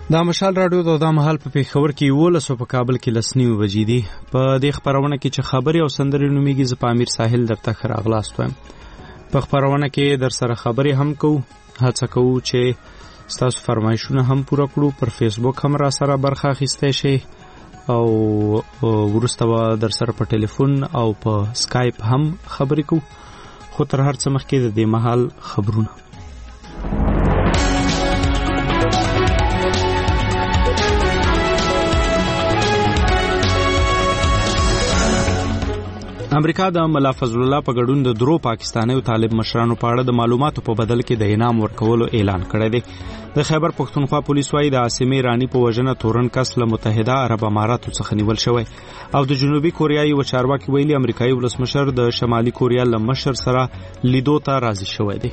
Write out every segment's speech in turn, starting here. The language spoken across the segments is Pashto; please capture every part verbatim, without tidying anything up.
دا مشال راډیو د دا مهال په پیښور کې یولس او په کابل کې لسنیو بجې دي. په دې خبرونه کې چې خبري او سندري نوميږي زه په امیر ساحل درته ښه راغلاست وایم. په خبرونه کې در سره خبري هم کوو، هڅه کوو چې ستاسو فرمایشونه هم پوره کړو. پر فیسبوک هم را سره برخه اخیستی شئ او وروسته به در سره په ټلیفون او په سکایپ هم خبرې کوو. خو تر هر څه مخکې د دې مهال خبرونه. امریکا د ملا فضل الله په ګډون د درو پاکستاني او طالب مشرانو په اړه د معلوماتو په بدل کې د انعام ورکولو اعلان کړی دی. د خیبر پښتونخوا پولیس وايي د عاصمې رانی په وژنه تورن کس له متحده عرب اماراتو څخه نیول شوی او د جنوبي کوریا یو چارواکي ویلي امریکایي ولسمشر د شمالي کوریا له مشر سره لیدو ته راضي شوی دی.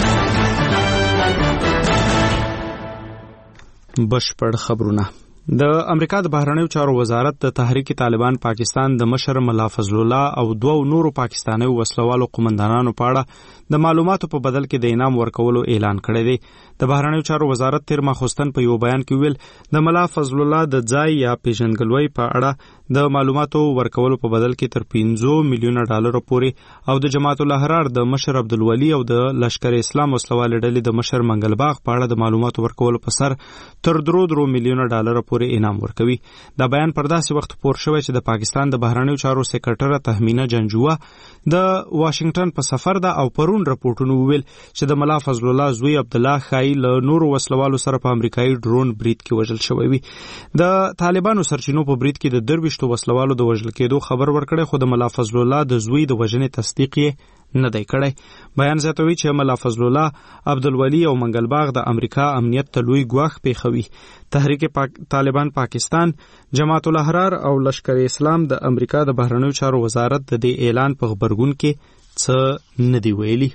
بشپړ خبرونه. د امریکا د بهرنیو چارو وزارت د تحریک طالبان پاکستان د مشر ملا فضل الله او دوه نورو پاکستاني وسلوالو قومندانانو په اړه د معلوماتو په بدل کې د انعام ورکولو اعلان کړی دی. د بهرنیو چارو وزارت تیر ماخوستن په یو بیان کې ویل د ملا فضل الله د ځای یا پیژنګلوي په اړه د معلوماتو ورکولو په بدل کې تر پنځه میلیونه ډالر پورې او د جماعت الاحرار د مشر عبدالولي او د لشکر اسلام وسلوال ډلې د مشر منګلباغ په اړه د معلوماتو ورکولو په سر تر درو درو میلیونه ډالر پورې انعام ورکوي. دا بیان پر داسې وخت پور شوی چې د پاکستان د بهرنیو چارو سکرټره تهمینه جنجوه د واشنگټن په سفر ده او پرون رپورټونو ویل چې د ملا فضل الله زوی عبد الله خای له نورو وسلوالو سره په امریکایي ډرون برید کې وژل شوی وي. د طالبانو سرچینو په برید کې د درویشتو وسلوالو د وژل کېدو خبر ورکړی خو د ملا فضل الله د زوی د وژنې تصدیق یې نه دی کړی. بیان زیاتوي چې ملا فضل الله عبدالولي او منګلباغ د امریکا امنیت ته لوی ګواښ پیښوي. تحریک پاک... طالبان پاکستان، جماعت الاحرار او لشکر اسلام د امریکا د بهرنیو چارو وزارت د دې اعلان په خبرګون کې څه نه دی ویلي.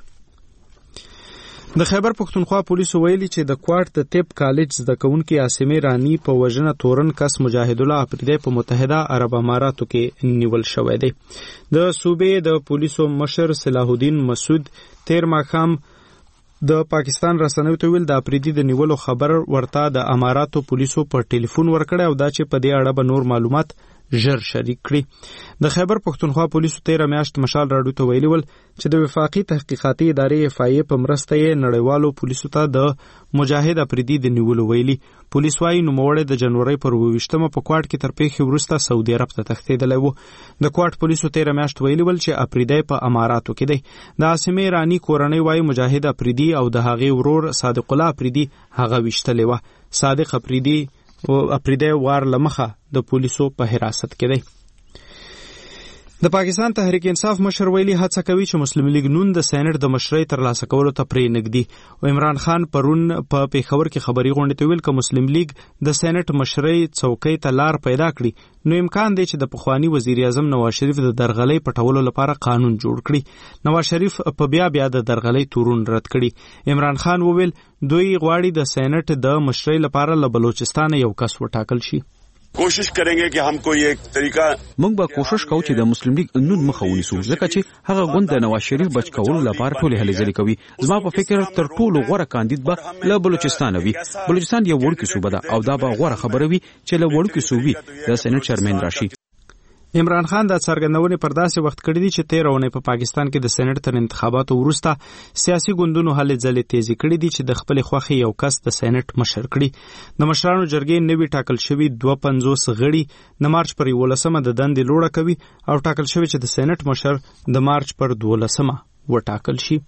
د خیبر پښتونخوا پولیسو ویلي چې د کوټ د طب کالج زده کوونکي عاصمې رانی په وژنه تورن کس مجاهد الله افریدی په متحده عرب اماراتو کې نیول شوی دی. د صوبې د پولیسو مشر صلاح الدین مسعود تیر ماښام د پاکستان رسنیو ته ویل د افریدی د نیولو خبر ورته د اماراتو پولیسو په ټلیفون ورکړی او دا چې په دې اړه به نور معلومات ژر شریک کړي. د خیبر پښتونخوا پولیسو تیر میاشت مشال راډیو ته ویلي ول چې د وفاقي تحقیقاتي ادارې اف آی ای په مرسته یې نړیوالو پولیسو ته د مجاهد افریدي د نیولو ویلي. پولیس وايي نوموړی د جنوري پر اوویشتمه په کوټ کې تر پیښې وروسته سعودي عرب ته تښتېدلی و. د کوټ پولیسو تیر میاشت ویلي ول چې افریدی په اماراتو کې دی. د عاصمې رانی کورنۍ وايي مجاهد افریدي او د هغې ورور صادق الله افریدي هغه ویشتلی و. صادق افریدي او افریدی وار لمخه د پولیسو په حراست کې دی. د پاکستان تحریک انصاف مشر ویلي هڅه کوي چې مسلم لیگ نون د سېنات د مشرۍ ترلاسه کولو ته پرې نږدي او عمران خان پرون په پیښور کې خبري غونډې ته ویل چې مسلم لیگ د سېنات مشرۍ څوکۍ ته لار پیدا کړي نو امکان دی چې د پخوانی وزیر اعظم نواز شریف د درغلۍ پټولو لپاره قانون جوړ کړي. نواز شریف په بیا بیا د درغلۍ تورون رد کړي. عمران خان وویل دوی غواړي د سېنات د مشرۍ لپاره له بلوچستان یو کس وټاکل شي. کوشش کरेंगे कि हमको ये طریقہ موږ به کوشش کوو چې د مسلم لیگ نون مخه ونیسو ځکه چې هغه غوند د نواز شریف بچ کولو لپاره ټول هلې ځلې کوي. زما په فکر تر ټولو غوره کاندید به له بلوچستان وي. بلوچستان یو وړوکی صوبه ده او دا به غوره خبره وي چې له وړوکی صوبې د سېنات چیرمن راشي. عمران خان د څرګندونې پر داسې وخت کړی دی چې تیر اونۍ په پاکستان کې د سېنات تر انتخاباتو وروسته سیاسي ګوندونو هلې ځلې تیزی کړې دي چې د خپل خوښې یو کس د سېنات مشر کړي. د مشرانو جرګې نوي ټاکل شوي دوه پنځوس غړي د مارچ پر یولسمه د دندې لوړه کوي او ټاکل شوي چې د سېنات مشر د مارچ پر دولسمه وټاکل شي.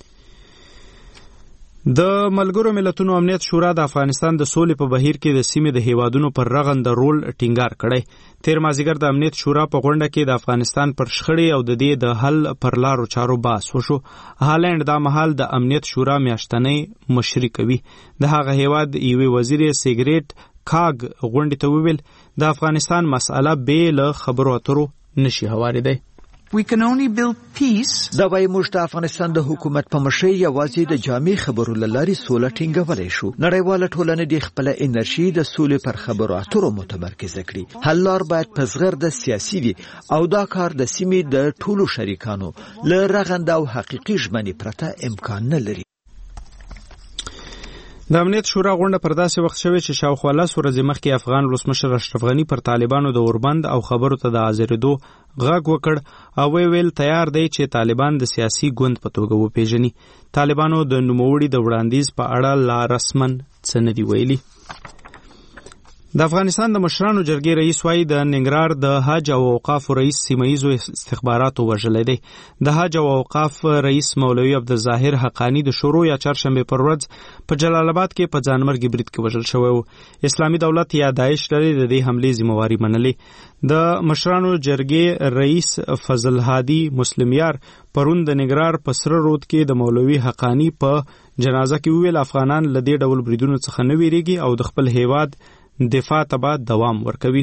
د ملګرو ملتونو امنیت شورا د افغانستان د سولې په بهیر کې د سیمې د هیوادونو پر رغنده رول ټینګار کړی. تیر مازیګر د امنیت شورا په غونډه کې د افغانستان پر شخړې او د دې د حل پر لارو چارو بحث وشو. هالند دا مهال د امنیت شورا میاشتنۍ مشري کوي. د هغه هیواد یوې وزیر سیګریټ کاګ غونډې ته وویل د افغانستان مسأله بې له خبرو اترو نشي هوارېدی. We can only build peace. دا وایي موږ د افغانستان د حکومت په مشرۍ یوازې د جامع خبرو له لارې سوله ټینګولی شو. نړیواله ټولنه دې خپله انرژي د سولې پر خبرو اترو متمرکزه کړي. حل لار باید په زغرده سیاسي وي او دا کار د سیمې د ټولو شریکانو له رغنده او حقیقي ژمنې پرته امکان نه لري. د امنیت شورا غونډه پر داسې وخت شوې چې شاوخوا لس ورځې مخکې افغان ولسمشر اشرف غني پر طالبانو د اوربند او خبرو ته د حاضرېدو غږ وکړ او وی ویل تیار دی چې طالبان د سیاسي ګوند په توګه وپیژني. طالبانو د نوموړي د وړاندیز په اړه لا رسمن څه نه دي ویلي. د افغانستان د مشرانو جرګې رئیس وايي د ننګرهار د حج او اوقاف رئیس سیمه‌یزو استخباراتو وژلی دی. د حج او اوقاف رئیس مولوي عبدالظاهر حقانی د شروع یا چهارشنبه پر ورځ په جلال آباد کې په ځانمرګي برید کې وژل شوی و. اسلامي دولت یا داعش لري د دې حملې ذمہواري منلې. د مشرانو جرګې رئیس فضل هادي مسلمیار پرون د ننګرهار په سره رود کې د مولوي حقانی په جنازه کې ویل افغانان له دې ډول بریدونو څخه نه ویریږي او د خپل هیواد دفاع ته به دوام ورکوي.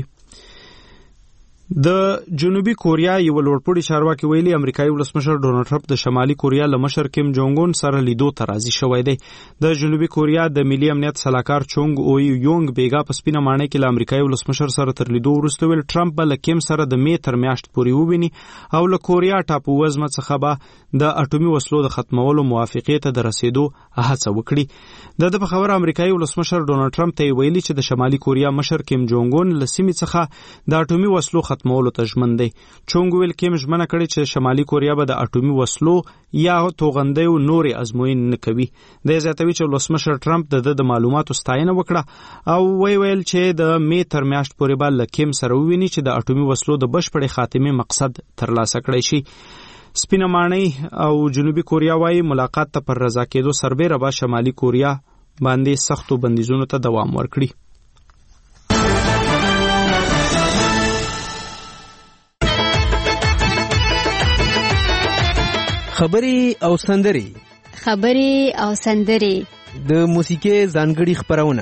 د جنوبي کوریا یو لوړپوړي چارواکي ویلي امریکایي ولسمشر ډونالډ ټرمپ د شمالي کوریا له مشر کیم جونګ اون سره لیدو ته راضي شوی دی. د جنوبي کوریا د ملي امنیت سلاکار چونګ او یونګ بیګا په سپینه ماڼۍ کې له امریکایي ولسمشر سره تر لیدو وروسته ویل ټرمپ به له کیم سره د می تر میاشت پورې وویني او له کوریا ټاپو وزمه څخه به د اټومي وسلو د ختمولو موافقې ته د رسیدو هڅه وکړي. د دې په خبره امریکایي ولسمشر ډونالډ ټرمپ ته ویلي چې د شمالي کوریا مشر کیم جونګ اون له سیمې څخه د اټومي وسلو ختمولو ته ژمن دی. چونګ ویل کیم ژمنه کړې چې شمالي کوریا به د اټومي وسلو یا توغندیو نورې ازموینې نه کوي. د زیاتوي چې ولسمشر ټرمپ د د معلوماتو ستاینه وکړه او وی ویل چې د می تر میاشت پورې به له کیم سره وویني چې د اټومي وسلو د بشپړې خاتمې مقصد ترلاسه کړی شي. سپینه ماڼۍ او جنوبي کوریا وايي ملاقات ته پر رضا کېدو سربیره به شمالي کوریا باندې سختو بندیزونو ته دوام ورکړي. خبري او سندري خبري او سندري د موسیقي ځانګړي خبرونه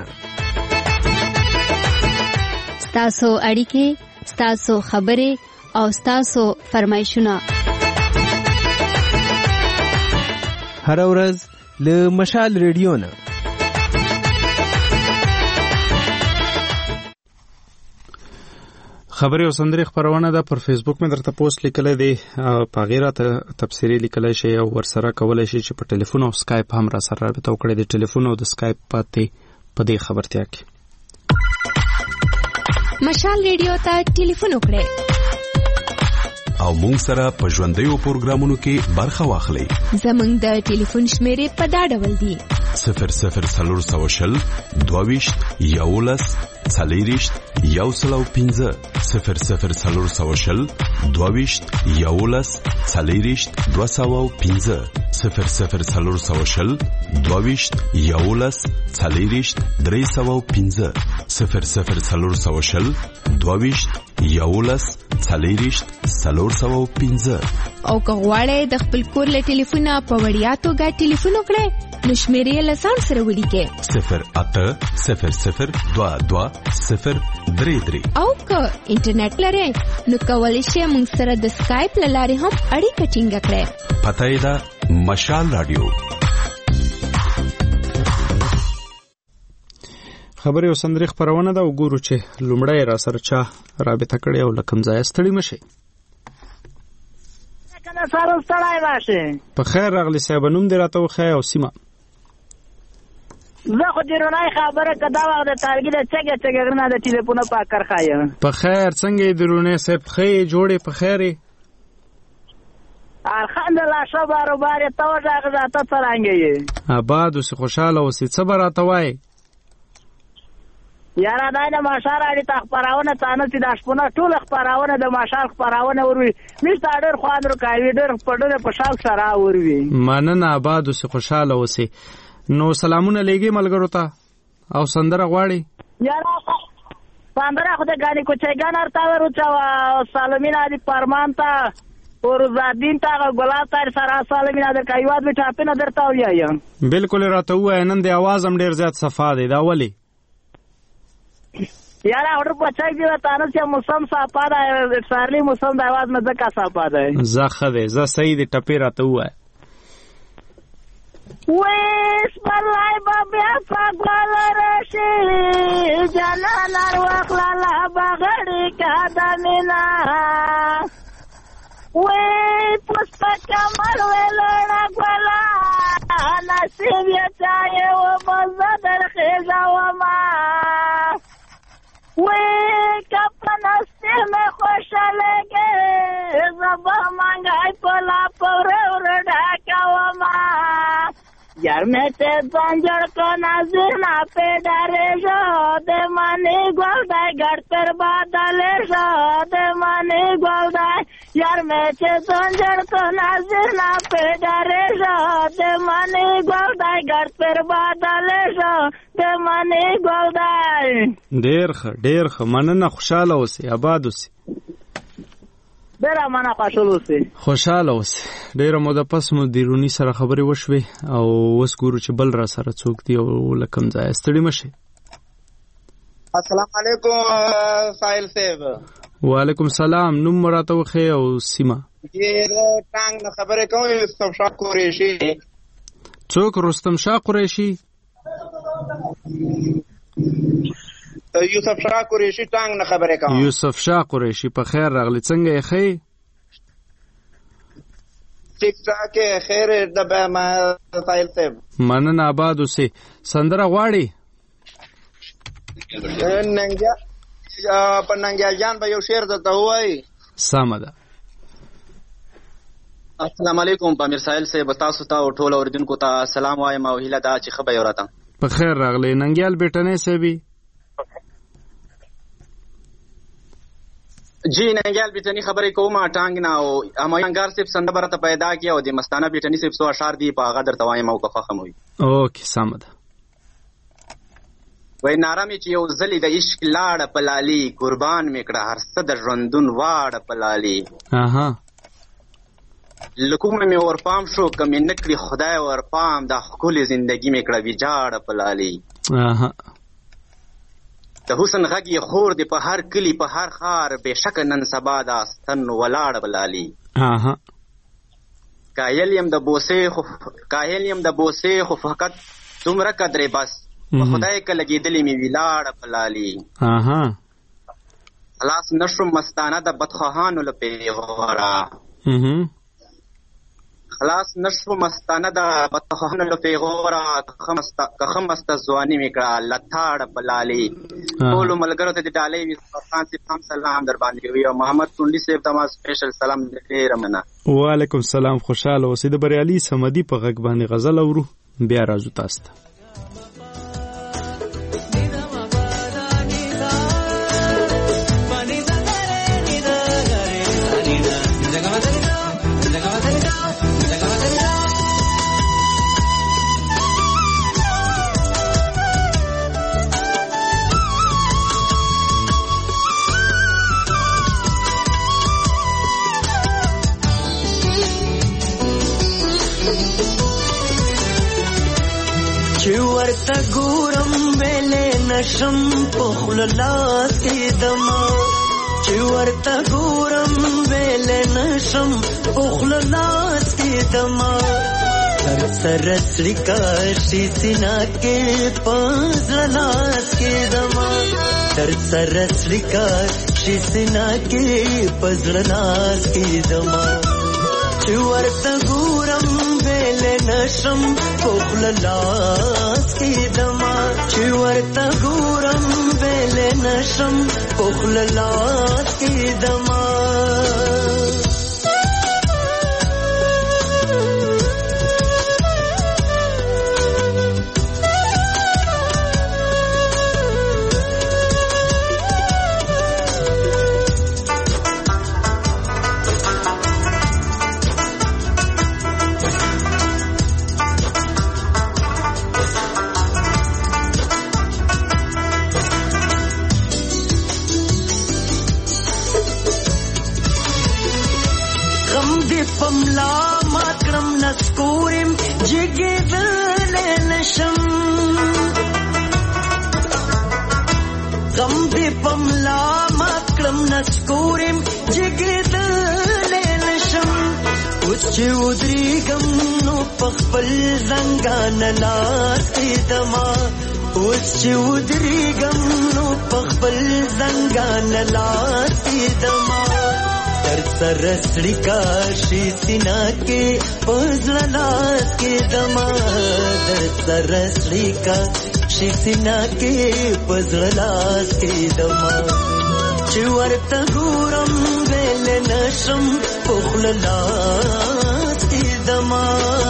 ستاسو اړیکې ستاسو خبري او ستاسو فرمایشونه هر ورځ له مشال ریډیو نه. خبري او سندري خبرونه ده پر فیسبوک مې درته پوسټ لیکلې دی په غیره ته تفسیری لیکلای شي او ورسره کولای شي چې په ټلیفون او سکایپ هم را سره رابطه وکړي. د ټلیفون او د سکایپ پاتې په دې خبرتیا کې مشال ریډیو ته ټلیفون وکړئ او مونږ سره په ژوندیو پروګرامونو کې برخه واخلئ. زمونږ د ټلیفون شمیرې په دا ډول دي: صفر صفر څلور سوه شل دوهویشت یولس څلېرویشت یو سل او پنځه صفر صفر څلور سوه شل دوهویشت یولس څلېرویشت دوه سوه او پنځه صفر صفر څلور سوه شل دوهویشت یولس څلېرویشت درې سوه او پنځه صفر صفر څلور سوه شل دوهویشت یولس څلېرویشت څلور سوه او پنځه. او که غواړئ د خپل کور له ټلیفونه په وړیا توګه ټلیفون وکړئ نو شمیرې له ځان سره ولیکئ: صفر اته صفر صفر دوه دوه صفر درې درې. او که انټرنیټ لرئ نو کولی شئ موږ سره د سکایپ له لارې هم اړیکه ټینګه کړئ. پته یې ده مشال راډیو. خبري او سندري خبرونه ده. وګورو چې لومړی را سره چا رابطه کړې او لکم ځای ستړي مشي. کنه سره ستړای راشه. په خیر راغلی صاحب، نوم دې راته وخی او سیمه. زه خو درونای خبره کدا وخت د تارګي د چګه چګه غرنه د ټلیفون په کار خایم. په خیر څنګه درونای صاحب؟ خې جوړې په خیرې. الحمدلله شبارو بارې ته وځه ته څنګه یې؟ آباد اوسې خوشاله اوسې. څه به راته وایې؟ یاره دا د ماشال اړې ته خپراونه تانه چې د شپونه ټول خپراونه د ماشال خپراونه وروي مست اډر خوان رو کوي ډېر په ډېر په شال سره وروي. مننه آباد اوسې خوشاله اوسې. نو سلامونه لېږي ملګرو ته او سندره غواړي؟ یاره سندره خو د ګانې کوچیګان ارته ورچا سالمین علی پرمان ته ورزادین ته ګلاب تار سره سالمین در کایواد به ټاپنه درته ویایم. بالکل راته وای نن د आवाज هم ډېر زیات صفا دی. دا ولی یاره اور بچای دی تانه چې موسم صفا ده سارلی موسم د आवाज نه ځکه صفا ده. زخه ده ز صحیح دی ټپی راته وای. ویس بلای بابیا فقال رشی جلال وخلا لا بغړی کادمینا وی پسپا کمر ولړا ګلا نصیب یې چایې و مزه در خیزه وما وی که په نصیب مې خوشحالېږې زه به منګی په لا پوره وره ډاکه وما یار مې چې ځنجړ که نظر نه پېډارېږه د منې ګل دی ګډ تر بدلېږه د منې ګل دی یار مې چې ځنجړ که نظر نه پېډارېږه د منې ګل دی ګډ تر بدلېږه د منې ګل دی. ډېر ښه ډېر ښه مننه. خوشحاله اوسې آباد اوسې. ډېره مننه خوشحاله اوسې. خوشحاله اوسې. ډېره موده پس مو د روني سره خبرې وشوې او اوس ګورو چې بل را سره څوک دی او له کوم ځایه. ستړي مه شئ. السلام علیکم ساحل صاحب. وعلیکم سلام. نوم مو راته وښیئ او سیمه. زه ټانګ نه خبرې کوم. یوسف شاه قریشي. څوک؟ رستم شاه قریشي. یوسف شاه قریشي ټانګ نه خبرې کوم. یوسف شاه قریشي په خیر راغلی. څنګه یې ښې؟ ټیک ټاک یې خیر د ما ساحل صاحب. مننه آباد اوسې. سندره غواړي؟ ننګیا په ننګیال جان به یو شعر درته ووایي. سمه ده. السلام علیکم پامیر ساحل صاحب. تاسو ته او ټول اوریدونکو ته سلام وایم او هیله ده چې ښه به یې وراته. په خیر راغلی. ننګیال بیټنۍ صاحبي. جی ننګیال بیټنۍ خبرې کوم ټانګ نه او همایانګار صاحب سنده برته پیدا کړي او د مستانه بیټنۍ صاحب څو اشعار دي په هغه درته وایم او که خوښه مو وي. اوکې سمه ده. وای ناره مې چې یو ځلې د عشق لاړه په لالي قربان مې کړه هر څه د ژوندون واړه په لالي. اها له کومه مې ورپام شو که مې نه کړي خدای ورپام دا ښکلې زندګي مې کړه ویجاړه په لالي. اها د حسن غږ یې خور دی په هر کلي په هر ښار بېشکه نن سبا دا ستن ولاړه په لالي. اها کایل یم د بوسې خو کایل یم د بوسې خو فقط دومره قدرې بس په خدای که لګېدلې مې ویلاړه په لالي. اها خلاص نشو مستانه د بدخواهانو له پیغوره. خلاص نشو مستانه د بدخواهانو له پیغوره که ښه مسته ځواني مې کړه لتاړه په لالي. ټولو ملګرو ته د ډالۍ وي خان صاحب هم سلام در باندې کوي او محمد ټونډي صاحب ته ما سپیشل سلام ډېره مننه. وعلیکم سلام. خوشحاله اوسئ. د بریالي صمدي په غږ باندې غزل اورو بیا راځو تاسو ته. ورته ګورم ویلې نشم په خوله لاس کې دما. چې ورته ګورم ویلې نشم په خوله لاس کې دما. هر سره څړیکا شي سینا کې په زړه لاس کې دما. هر سره څړیکا شي سینا کې په زړه لاس کې دما. چې ورته ګورم ویلې نشم په خوله لاس کې دما. چې ورته ګورم ویلې نشم په خوله لاس کې دما. چې ودرېږم نو په خپل زنګان لاس کې دما. اوس چې ودرېږم نو په خپل زنګان لاس کې دما. تر सरसड़ी का शीसिना के पजला के दमा दर सरसड़ी का शीसिना के पजला के दमा चुवर तगुरम वेल नशम पुखला के दमा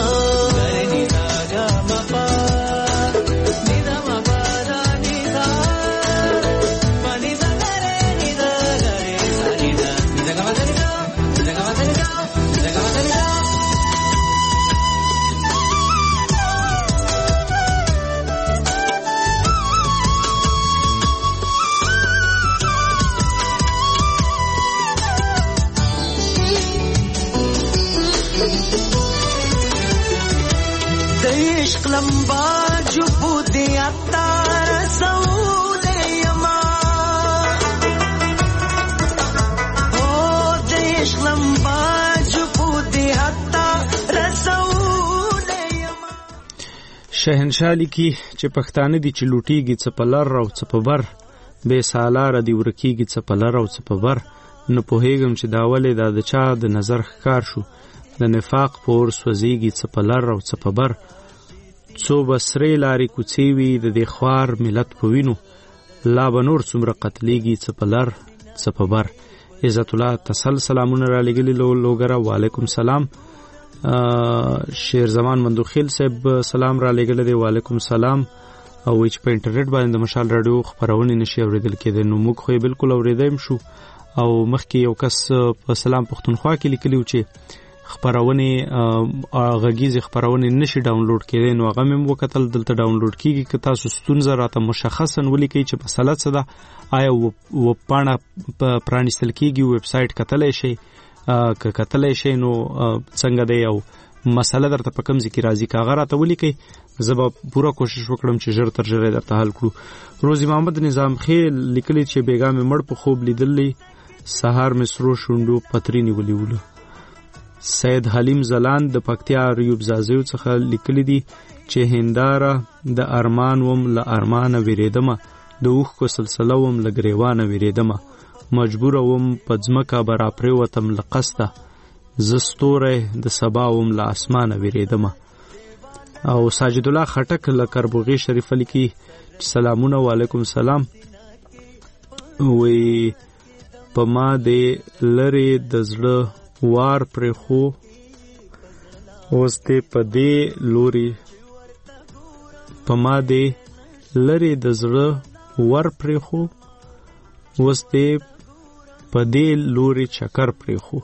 लंबा जुबू दिया तार सऊले यमा हो देश लंबा जुबू दिया तार सऊले यमा शहनशाह لیکي چې پښتانه دي چې لوټيږي څه په لر او څه په بر بے سالار دی ورکیږي څه په لر او څه په بر نه پوهېږم چې دا ولې دا د چا د نظر ښکار شو د نفاق پور سوځيږي څه په لر او څه په بر څو بسرې لارې کوڅې وي د دې خوار ملت په وینو لا به نور څومره قتلیږي څه په لر څه په بر عزت الله تسل سلامونه را لګلي لوګره وعلیکم سلام شیر زمان مندوخیل صاحب سلام را لګل دی وعلیکم سلام او چې په انټرنیټ باندې د مشال رادیو خبرونه نشي اوریدل کېدل نو موږ خو بالکل اوریدایم شو او مخکې یو کس په سلام پښتونخوا کې لیکلی و چې خبرونه غږیزه خبرونه نشي ډاونلوډ کېدای نو هغه مم وکتل دلته ډاونلوډ کیږي که تاسو ستونزه راته مشخصا ولیکئ چې په سلط څه ده آیا و پاڼه پرانیستل کیږي ویب سټ کتلای شي که کتلای شي نو څنګه دی او مسله درته په کوم ځکه راځي کاغه راته ولیکئ زه به پوره کوشش وکړم چې ژر تر ژره درته حل کړو روزي محمد نظام خیل لیکلی چې بیګا مې مړ په خوب لیدلې سهار مې سرو شوندو پتری نیولې وله سید حلیم زلان د پکتیا ریوب زازیو څخه لیکلی دي چې هنداره د ارمان وم ل ارمانه وریدمه د اوخ کو سلسله وم ل گریوانه وریدمه مجبور وم پځمکا برا پریوتم ل قسته زستوره د سبا وم ل اسمانه وریدمه او ساجد الله خټک ل کربوغي شریف لیکي سلامونه وعلیکم سلام وی پما د لری د زړه وار پر خو اوسته پدې لوري پما دې لری د زړه ور پر خو اوسته پدې لوري چکر پر خو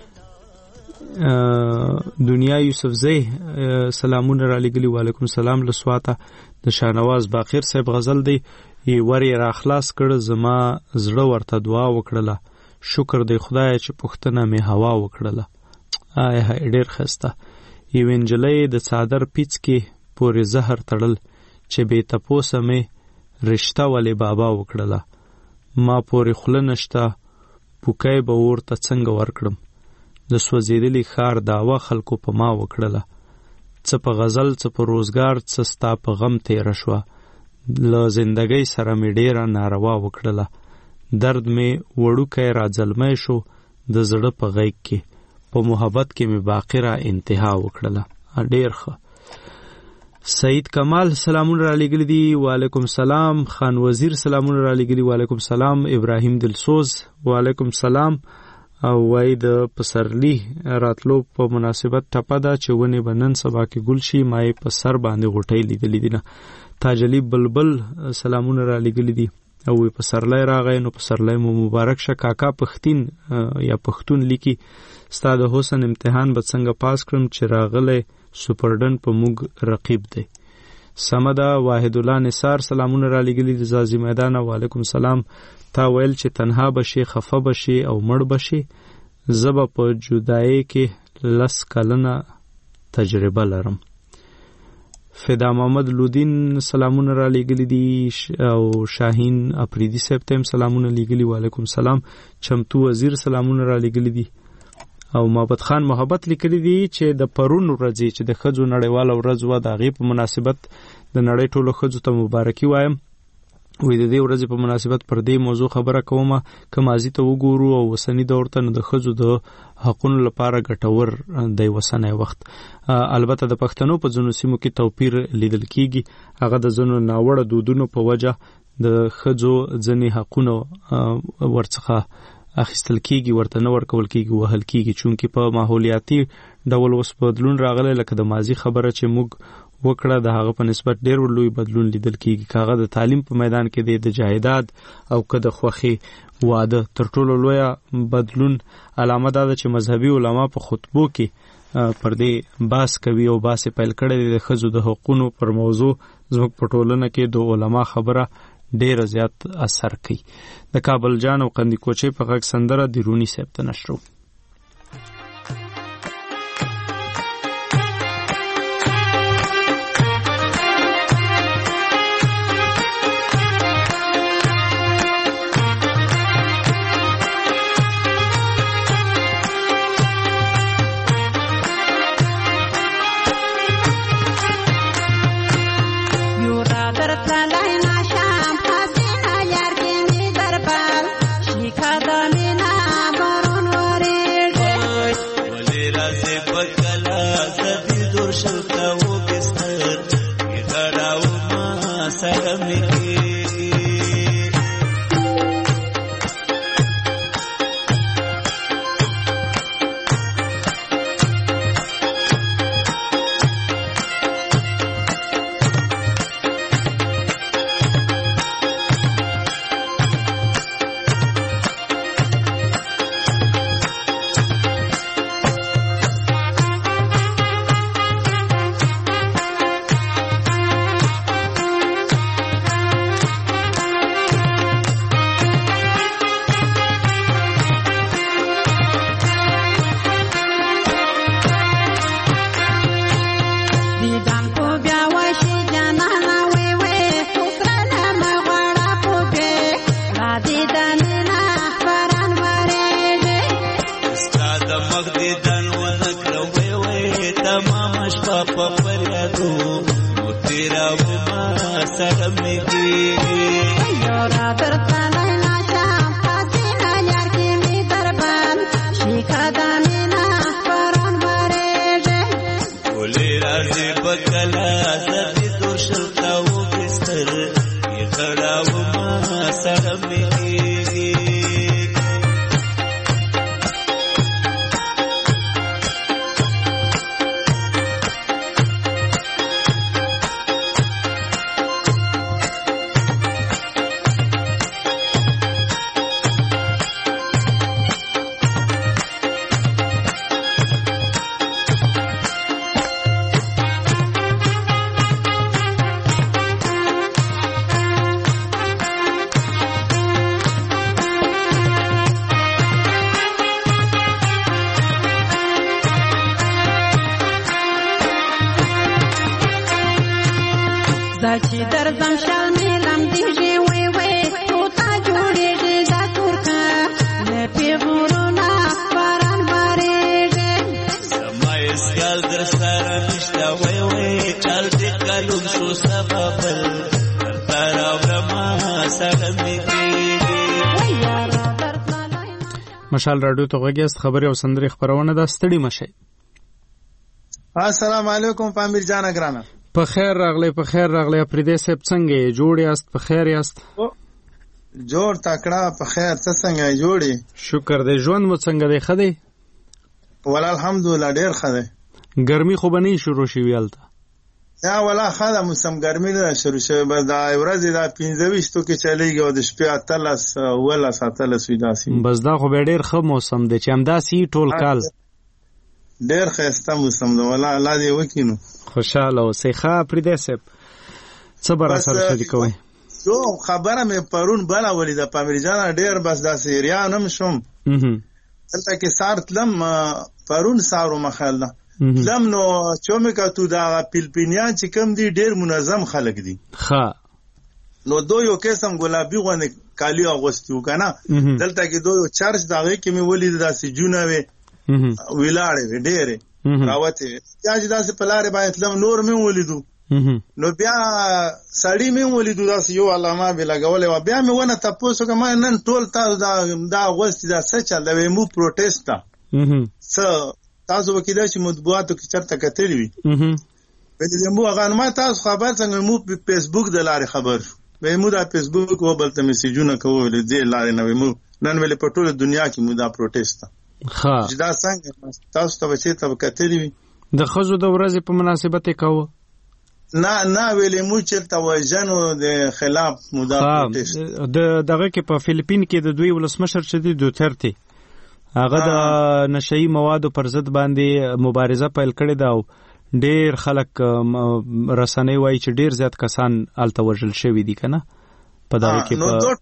دنیا یوسف زئی سلامونه را لګلی وعلیکم سلام لسواته د شاهنواز باقر صاحب غزل دی وری را خلاص کړ زما زړه ورته دعا وکړه شکر دی خدای چې پښتنه می هوا وکړله آی هاي ډیر خسته یو انجلې د صادر پیڅ کې پورې زهر تړل چې به تپوسه می رشتہ ولې بابا وکړله ما پورې خله نشته پوکای به ورته څنګه ورکړم د سوځېدلې خار داوا خلکو په ما وکړله څه په غزل څه په روزګار څه ستا په غم تیر شو له زندګۍ سره می ډیره ناروا وکړله درد می وړوکه را ځلمې شو د زړه په غیږ کې په محبت کې می باقره انتها وکړله ډیر ښه سید کمال سلامونه را لګلی دي وعلیکم سلام خان وزیر سلامونه را لګلی وعلیکم سلام ابراهیم دلسوز وعلیکم سلام او وای د پسرلی راتلو په مناسبت ټپه ده چې ونی بنن سبا کې ګل شي مای په سر باندې غټۍ لیدلې دي نه تاجلی بلبل سلامونه را لګلی دي او په سرلای راغی نو په سرلای مو مبارک شه کاکا پختین یا پختون لیکي ستاد حسن امتحان به څنګه پاس کړم چې راغله سپرډن په موږ رقیب دی سمدا واحد الله نثار سلامونه را لګلی د زازی میدان وعلیکم سلام تا ویل چې تنها بشي خفه بشي او مړ بشي زبا په جدای کې لس کلنه تجربه لرم فدا محمد لودین سلامونه را لګلی دي او شاهین افریدی صاحب ته سلامونه لګلی وعلیکم سلام چمتو وزیر سلامونه را لګلی دي او محمد خان محبت لیکلی دي چې د پرون ورځې چې د خځو نړیواله ورځ و د هغې په مناسبت د نړۍ ټولو ښځو ته مبارکي وایم وې د دې ورځې په مناسبت پر دې موضوع خبره کوم که ماضي ته وګورو او وسنی دور ته د ښځو د حقونو لپاره ګټور دی وسنی وخت. البته د پښتنو په ځینو سیمو کې توپیر لیدل کیږي، هغه د ځینو ناوړه دودونو په وجه د ښځو ځینې حقونه ورڅخه اخیستل کیږي، ورته نه ورکول کیږي، وهل کیږي، چونکې په ماحولیاتي ډول اوس بدلون راغلی، لکه د ماضي خبره چې موږ وکړه د هغه په نسبت ډېر لوی بدلون لیدل کیږي. که هغه د تعلیم په میدان کې دی، د جایداد او که د خوښۍ واده. تر ټولو لویه بدلون علامه دا ده چې مذهبي علما په خطبو کې پر دې باس کوي او باس پیل کړی دی د ښځو د حقونو پر موضوع. زموږ په ټولنه کې د علما خبره ډېر زیات اثر کوي. د کابل جان او قندي کوچې په غږ سندره د رونی صاحب ته نشرو. مشال رادیو ته غږیاست، خبري او سندري خبرونه ده، ستړي مشي. السلام علیکم پامیر جان اگرانه. په خیر راغلی، په خیر راغلی. پردې صاحب څنګه یې؟ جوړ یاست؟ په خیر یاست؟ جوړ تکړه په خیر. څه څنګه یې؟ جوړی شکر دې. ژوند مو څنګه دی؟ ښه دی؟ ولا الحمدلله ډیر ښه دی. ګرمي خو به نه شروع شوي هلته؟ یا ولا ښه ده، موسم ګرمي نه شروع شوی، بس دا ورځې دا پنځه ویشتو کې چلیږي او د شپې اتلس اوولس اتلس وي داسې. بس دا خو به ډېر ښه موسم دی چې همداسې ټول کال ډېر ښایسته موسم دی. والله الله دې وکړي نو خوشحاله اوسئ. ښه پردې صاحب څه به راسره شریکوئ؟ یو خبره مې پرون بله ولیده پامیر جانه، ډېر بس داسې حیران هم شوم. دلته کې سار تلم، پرون سار ومه خیال ده تلم، نو چې مې کتو دا فلپینیان چې کوم دي ډېر منظم خلک دي. ښه نو دو یو قسم ګلابي غوندې کالي اغوستي وو که نه. دلته کې دو یو چرچ د هغې کې مې ولیده داسې جونه وې ولاړې وې ډېرې راوتې وې. یا چې داسې په لارې باندې تلم نور مې ولیدو نو بیا سړی مې ولیدو داسې یو علامه به لګولې وه. بیا مې ونه تپوس وکړه ما نن ټول تاسو دا دا اغوستي دا څه چل د ویمو پروټیسټ ده څه تاسو به کېدای شي مطبوعاتو کې چېرته کتلي وي ویمو هغه ما تاسو خبر څنګه ویمو په فیسبوک د لارې خبر شو. ویمو دا فیسبوک و بل ته میسیجونه کوو د دې لارې نه ویمو نن ولې په ټوله دنیا کې مو دا پروټیسټ ده چې دا څنګه تاسو ته به چېرته به کتلي وي. د ښځو د ورځې په مناسبت یې کوه؟ نه نه ویلې مو چېرته وژنو د خلاف مو دا پروټیسټ د دغه کې په فیلیپین کې د دوی ولسمشر چې دی دوترتې هغه د نشهیي موادو پر ضد باندې مبارزه پیل کړې ده او ډېر خلک رسنۍ وایي چې ډېر زیات کسان هلته وژل شوي دي که نه په دغه کې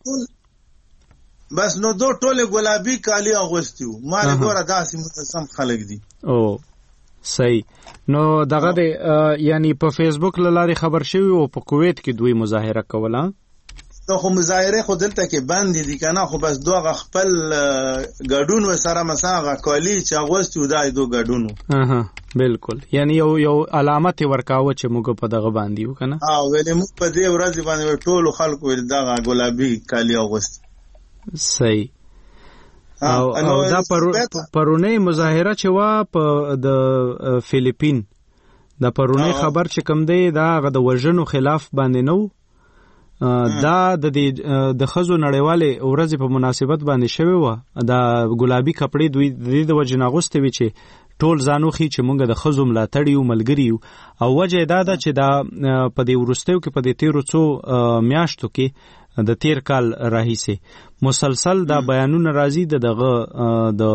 بس نو دو ټولې ګلابي کالي اغوستي وو ما نه ګوره داسې منظم خلک دي. او صحیح. نو دغه د یعنی په فیسبوک له لارې خبر شوي او په کویت کې دوی مظاهره کوله. نو خو مظاهره خو دلته کې بند دي که نه خو بس دوغه خپل ګډون ورسره مثلا هغه کالي چې اغوستي وو دا یې دو ګډون وو. بالکل یعنی یو یو علامت یې ورکاوه چې موږ په دغه باندې یو که نه ویلې موږ په دې ورځې باندې ټولو خلکو ویل دغه ګلابي کالي اغوستي. صحیح. او او دا پرونی مظاهره چې وا په د فیلیپین د پرونی خبر چې کوم دی دا هغه د وژنو خلاف باندې نو دا د د ښځو نړیوالې ورځې په مناسبت باندې شوی و. دا ګلابي کپړې دوی د دې د وجې نه اغوستې وي چې ټول ځان وښیي چې موږ د ښځو ملاتړي یو ملګري یو. او وجه یې دا ده چې دا په دې وروستیو کې په دې تېرو څو میاشتو کې د تیر کال راهیسې مسلسل دا بیانونه راځي د دغه د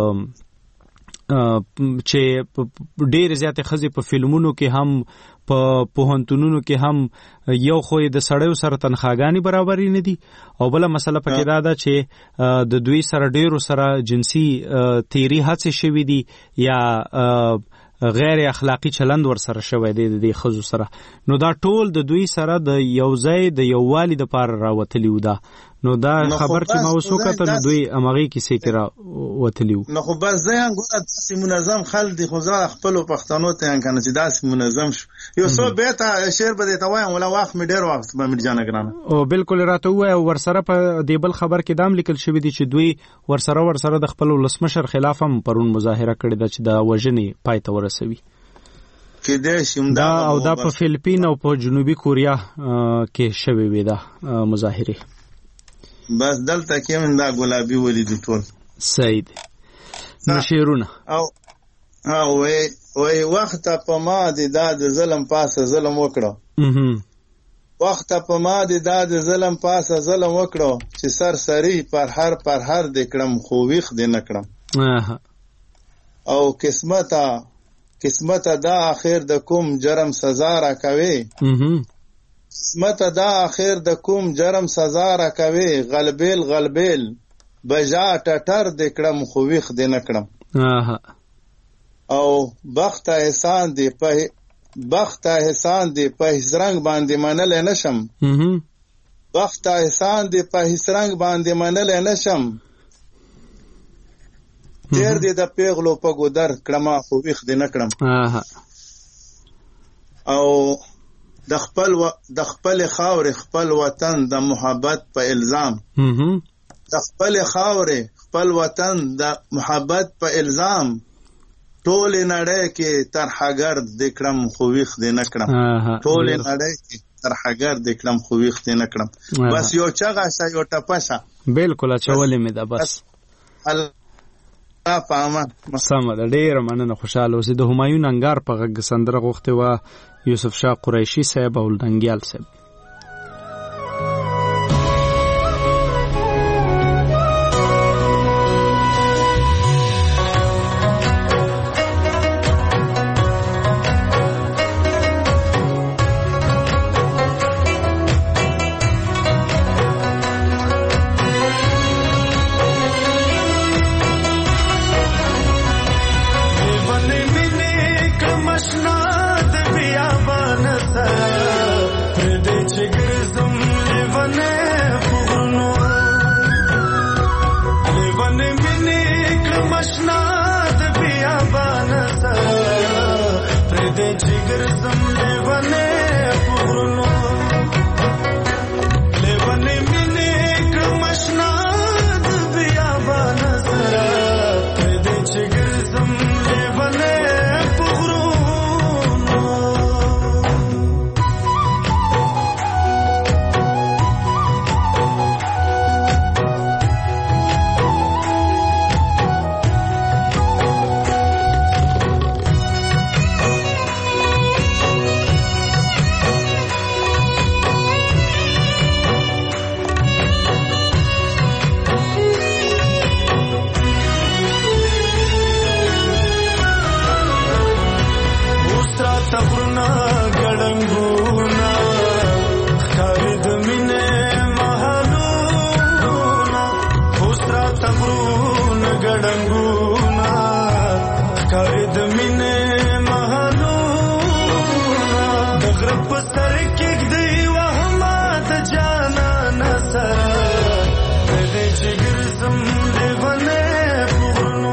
چې ډېر زیاتې ښځې په فلمونو کې هم په پوهنتونونو کې هم یو خو د سړیو سره تنخواګانې برابرې نه دي او بله مسله پکې دا ده چې د دوی سره ډېرو سره جنسي تیری هڅې شوي دي یا غیر اخلاقی چلند ور سره شوی دی د ښځو سره. نو دا ټول د دوی سره د یو ځای د یووالي دپاره راوتلي وو. دا نو دا خبر چې ما اوس وکتل نو دوی همغې کیسې کې راوتلي وو. نو خو بس زه یم ګوره داسې منظم خلک دي خو زه خپلو پښتنو ته یم که نه چې داسې منظم شو. یو څو بېرته شعر به درته وایم ولا وخت مې ډېر وخت به میرجانه ګرانه او بالکل راته ووایه. ورسره په دې بل خبر کې دا هم لیکل شوي دي چې دوی ورسره ورسره د خپل ولسمشر خلاف هم پرون مظاهره کړې ده چې د وژنې پای ته ورسوي. دا او دا په فیلیپین او په جنوبي کوریا کې شوې وې دا مظاهرې. بس دلته کې من دا ګلابي ولیدو ټول. صحیح دی. نو شعرونه او او وای وای وخت په ما دي دا د ظلم پاسه ظلم وکړو وخت په ما دي دا د ظلم پاسه ظلم وکړو چې سر سری پر هر پر هر د کړم خو ویخ دې نکړم او قسمت قسمت دا اخر د کوم جرم سزا را کوي قسمت دا اخر د کوم جرم سزا را کوي غلبیل غلبیل بجا ټټر د کړم خو ویخ دې نکړم او بخت احسان دی په بخت احسان دی په هیڅرنګ باندې منل نشم بخت احسان دی په هیڅرنګ باندې منل نشم تیر دی د پیغلو په ګودر کړما خو ویخ دې نکړم او د خپل و... د خپل خاور خپل وطن د محبت په الزام د خپل خاور خپل وطن د محبت په الزام ټول نړۍ کې ترحګر د کړم خو ویخ دې نکړم ټول نړۍ کې ترحګر د کړم خو ویخ دې نکړم بس یو چغه شا یو ټپشه بالکل اچولې مې ده بس الله پامان سمه ده ډېره مننه خوشاله اوسې د همایون انګار په غږ سندره غوښتې وه یوسف شاه قریشي صاحب او ډنګیال صاحب. غرونو لیونې مینې کړم اشنا د بیابان سره پرېږدی چې ګرځم لیونې په غرونو تغرنا ګړنګونا ښکاري د مینې محلونه اوس راته غرونه ګړنګونا ښکاري د مینې محلونه د غره په سر کېږدی وهمه د جانانه سره پرېږدی چې ګرځم لیونې په غرونو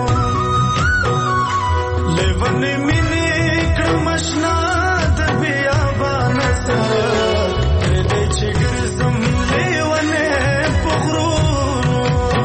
لیونې مینې مشنا د بیابان سره پرېږدی چې ګرځم لیونې په غرونو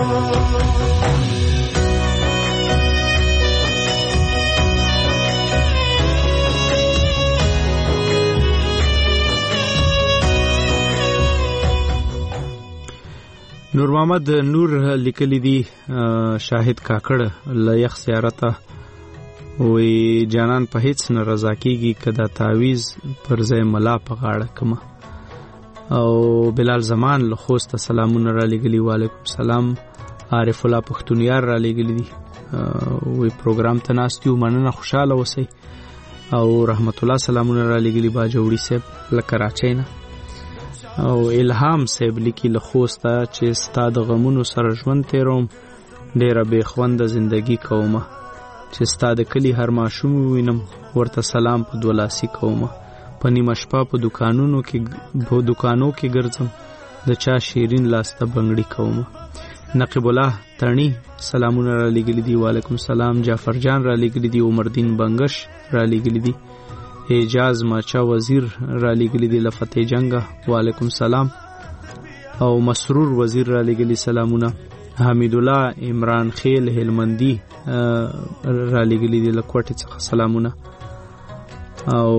نور محمد نور لیکلی دی شاهد کاکړ له یخ زیارته وی جانان په هیڅ نه رضا کیږي کدا تعویز پر ځای ملا په غاړه کما او بلال زمان له خوسته سلامونه را لګلی وعلیکم سلام عارف الله پختونیار را لګلی دی وی پروګرام ته ناستیو مننه خوشاله اوسئ او رحمت الله سلامونه را لګلی با جوړی صاحب له کراچۍ نه او الهام صاحب لیکي له خوسته چې ستاد غمونو سره ژوند تیروم ډیره بې خونده زندگی کومه چې ستا د کلی هر ماشوم وینم ورته سلام په دولاسي کومه په نیمه شپه په دکانونو کې په دکانو کې ګرځم د چا شیرین لاسته بنګړي کومه نقیب الله تڼي سلامونه را لګلی دي وعلیکم سلام جعفر جان را لګلی دي عمر دین بنگش را لګلی دي اعجاز ماچا وزیر را لګلی دي لفتح جنگه وعلیکم سلام او مسرور وزیر را لګلی سلامونه حمید الله عمران خیل هلمندی را لګلی دي لکوټه څخه سلامونه او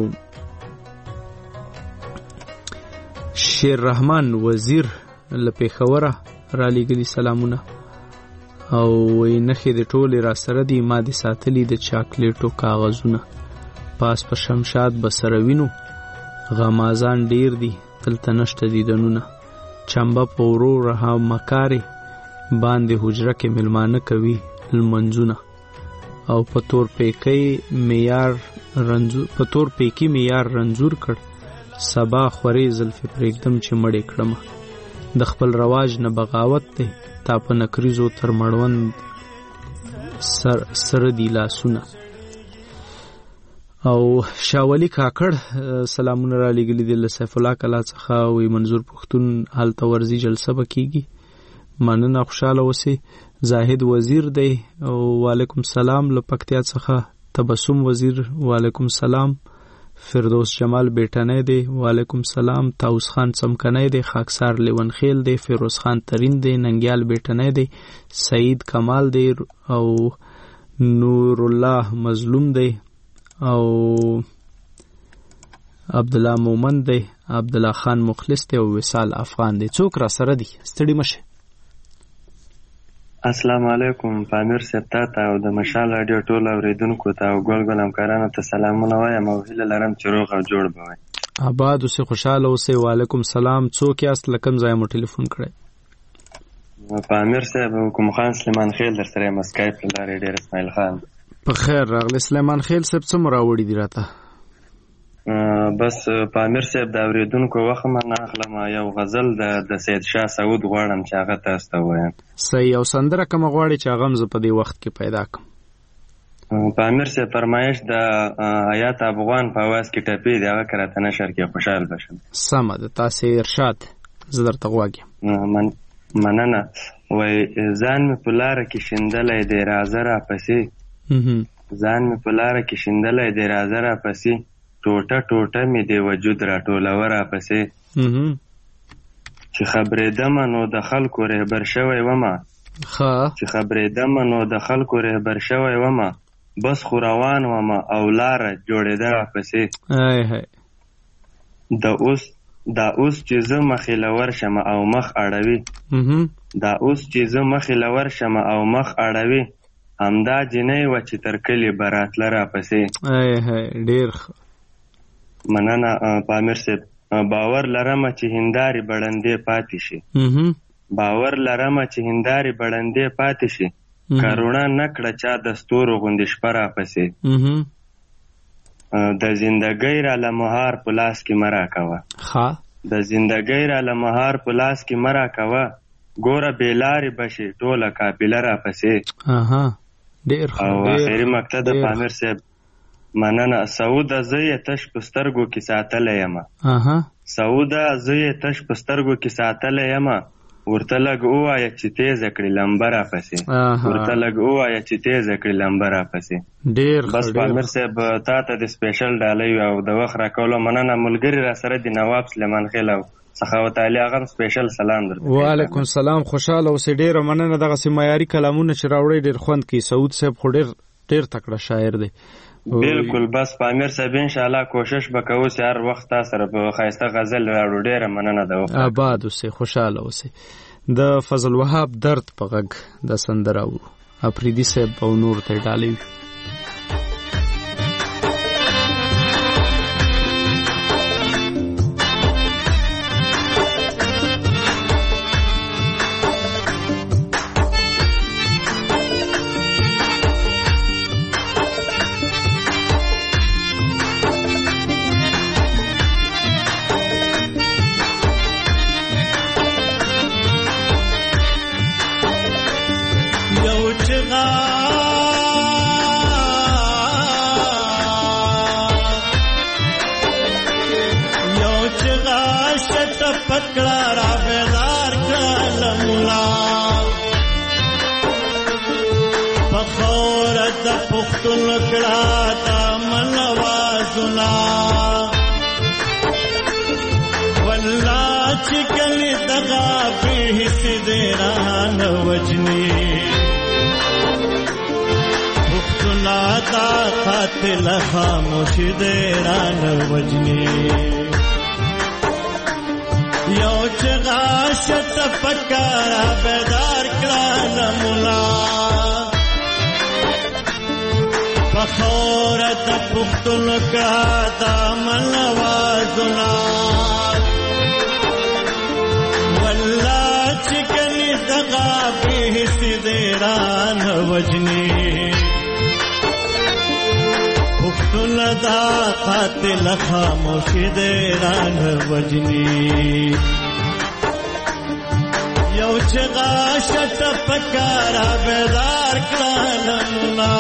شیر رحمان وزیر لپیخوره را لګلی سلامونه او وی نخې د ټوله را سره دی ما دي ساتلی د چاکلیټو کاغذونه پاس په شمشاد بسروینو غمازان ډیر دي تلته نشته دي دنونه چمبه پورو رها مکاري باندې حجره کې ملمانه کوي المنزونه او په تور پیکی معیار رنزور په تور پیکی معیار رنزور کړ سبا خوري زلفې پرېږدم چې مړې کړم د خپل رواج نه بغاوت دی تا په نکریزو تر مړوند سر سر دی لاسونه او شاولی کاکړ سلامونه را لګلی دي له سیف الله کلا څخه وی منظور پښتون هلته ورزي جلسه بکیږي مننه خوشاله اوسئ زاهد وزیر دی او وعلیکم سلام له پکتیا څخه تبسم وزیر وعلیکم سلام فردوس جمال بیٹنه دی وعلیکم سلام تاوس خان چمکنه دی خاکسار لیون خیل دی فیروز خان ترین دی ننگیال بیٹنه دی سعید کمال دی او نور الله مظلوم دی او عبدالله مومن دی عبدالله خان مخلص دی او وصال افغان دی څوک را سره دی ستړي مشه السلام علیکم پامیر صاحب ته او د مشال رادیو ټول اوریدونکو ته او ګل ګل همکارانو ته سلامونه وایم او هیله لرم چې روغ او جوړ به وي آباد اوسې خوشاله اوسئ وعلیکم سلام څوک یاست له کوم ځایه مو ټلیفون کړی پامیر صاحب حکم خان سلیمان خیل در سره یم اسکایپ له لارې ډېر اسماعیل خان په خیر راغلی سلیمان خیل صاحب څه مو راوړي دي راته بس پامیر صاحب د اوریدونکو وخت نه اخلم یو غزل د د سید شاه سعود غواړم چې هغه تاسو ته وایم صحیح او سندره کوم غواړي چې هغه زه په دې وخت کې پیدا کړم پامیر صاحب فرمایش د حیات افغان په आवाज کې ټپې دی هغه کراته نشر کې خوشحال بشم سمه ده تاسو ارشاد زه درته غواړم من مننه وای ځان مې په لار کې شیندلې دی راځه را پسې ځان مې په لار کې شیندلې دی راځه را پسې ټوټه ټوټه مې د وجود راټولوه راپسې چې خبرېدمه نو د خلکو رهبر شوی ومه چې خبرېدمه نو د خلکو رهبر شوی ومه بس خو روان ومه او لاره جوړېده راپسې د اوس دا اوس چې زه مخې له ورشمه او مخ اړوي دا اوس چې زه مخې له ورشمه او مخ اړوي همدا جنۍ وه چې تر کلي به راتله راپسې ډېر مننه پامیر صاحب باور لرمه چې هندارې بړندې پاتې شي باور لرمه چې هندارې بړندې پاتې شي کرونا نه کړه چا د ستورو غوندې شپه راپسې د زندګۍ را له مهار په لاس کې مه راکوه د زندګۍ را له مهار په لاس کې مه راکوه ګوره بې لارې به شي ټوله قافله راپسې او آخري مقطع د پامیر صاحب مننه سعوده زه یې تش په سترګو کې ساتلی یمه سعوده زه یې تش په سترګو کې ساتلی یمه ورته لږ ووایه چې تیزه کړي لمبه راپسې ورته لږ ووایه چې تیزه کړي لمبه راپسې بس پامیر صاحب تا ته د سپیشل ډالۍ او د وخت راکولو مننه ملګري را سره د نواب سلیمان خیل او سخاوت علي اغا سپیشل سلام درته وعلیکم السلام خوشاله اوسې ډېره مننه دغه سي معیاري کلامونه چې راوړی ډېر خوند کوي سعود صاحب خو ډېر ډېر تکړه شاعر دی بالکل بس پامیر صاحب ان شاء الله کوشش وکړو چې هر وخت تاسو سره په خایسته غزل راوړو ډېره مننه ده آباد اوسې خوشاله اوسې د فضل وهاب درد په غږ د سندره و افریدي صاحب او نور ته ډالۍ خاموشی دیران وجنی یو چغاشت پکارا بیدار کران مولا فخورت پختن کا دامن وازنا واللہ چکنی دغا بیسی دیران وجنی پختون دا قاتل خاموشی دیران وجنی یو چغاشت پکارا بیدار کراننا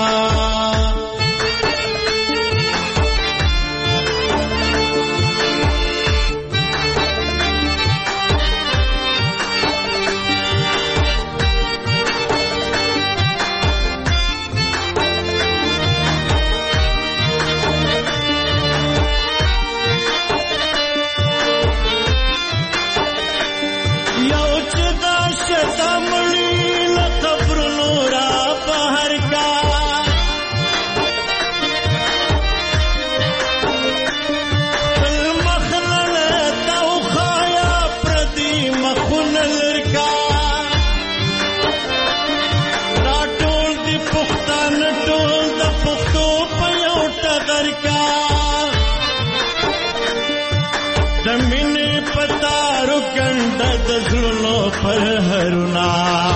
پر هرونا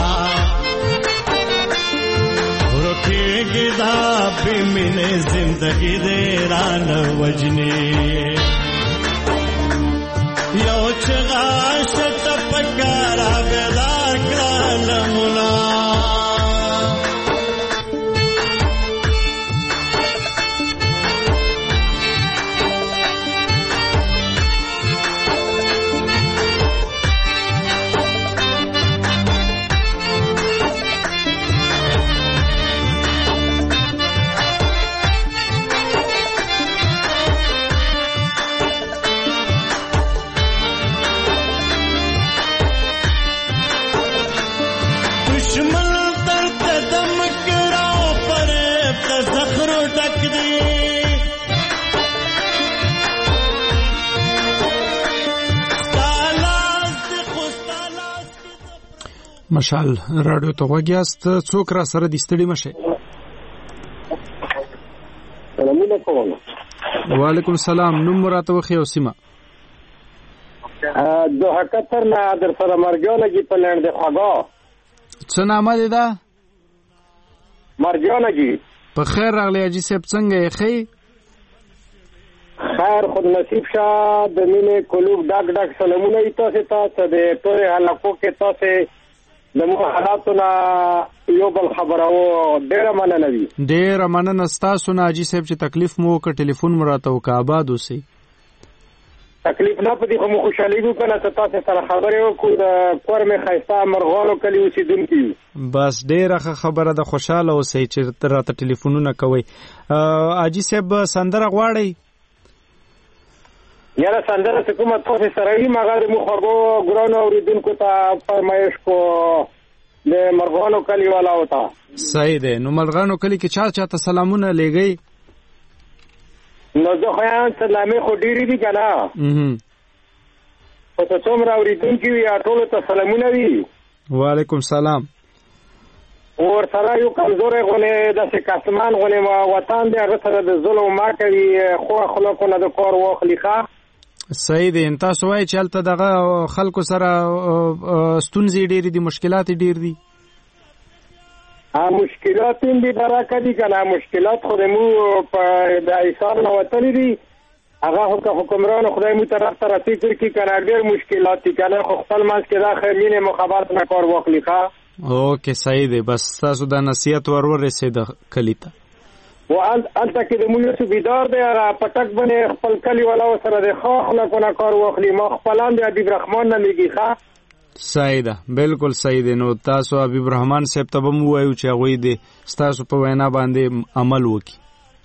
رکھے گدا بھی منے زندگی دیران وجنی یو چغاشت پکارا بیدار کران منا مشال رادیو ته وګیاست څوک را سره د ستړي مشه سلام علیکم وعلیکم السلام نوم راته وخی او سیمه دو هکتر نه در سره مرجانگی پلند خواگا څه نامه دی دا مرجانگی په خیر راغلی اجي صاحب څنګه یې خی خیر خود نصیب شه د مینې کلوب ډاک ډاک سلامونه ای تاسو ته د ټول حلقو کې تاسو د مو حالاتونه یو بل خبره او ډیره مننه دي ډیره مننه تاسو نه اجي صاحب چې تکلیف مو وکړ ټلیفون مراته وک آباد اوسئ تکلیف نه پدې خو خوشحالي کو کنه تاسو سره خبره وکړو د کور مې خایسته مرغانو کلی اوسیدونکي بس ډیره خبره د خوشاله اوسئ چې راته ټلیفونونه کوي اجي صاحب سندره غواړي یاره سندره څه کومه تاسو سره یې مګر مو خو ګرانو اوریدونکو ته فرمایش کو د مرغانو کلی والا وتا صحیح ده نو مرغانو کلی کې چا چاته سلامونه لګي نو زه خو یې سلامي خو ډیری دي کنه اها او ته څومره اوریدونکو یا ټول ته سلامونه وي وعلیکم السلام اور سره یو کمزورې غونه د سکاسمان غونه ما وطن دی هغه سره د ظلم ما کوي خو خلکو نه د کار واخلیخه صحیح دی تاسو وایي چې هلته دغه خلکو سره ستونزې ډېرې دي مشکلات ډېر دي ها مشکلات دي برکه دي کنه مشکلات خو مو په د ایثار نه وتلې دي هغه حکمران خدای مو طرف ته فکر کی کنه ډېر مشکلات دي کنه خو خپل ماس کې دا خیرینه مخابرات نه کار واخلیخه اوکے صحیح دی بس تاسو د نصیحت ورور رسید کلیته و انت کې د مونږ سپیدار دی پټک باندې خپل کلی ولا سره د خاخ نه کنه کار واخلي ما خپلان دی حبیب رحمان نه میږي ښه صحیح ده بالکل صحیح دی نو تاسو حبیب رحمان صاحب ته مو وایو چې هغه دی تاسو په وینا باندې عمل وکړي